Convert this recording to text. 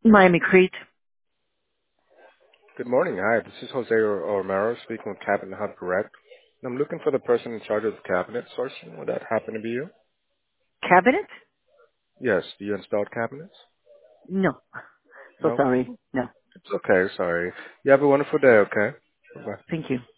Miami Crete. Good morning. Hi, this is Jose Romero speaking with Cabinet Hub Direct. I'm looking for the person in charge of the cabinet sourcing. Would that happen to be you? Cabinet? Yes. Do you install cabinets? No. So No? sorry. No. It's okay. Sorry. You have a wonderful day, okay? Bye-bye. Thank you.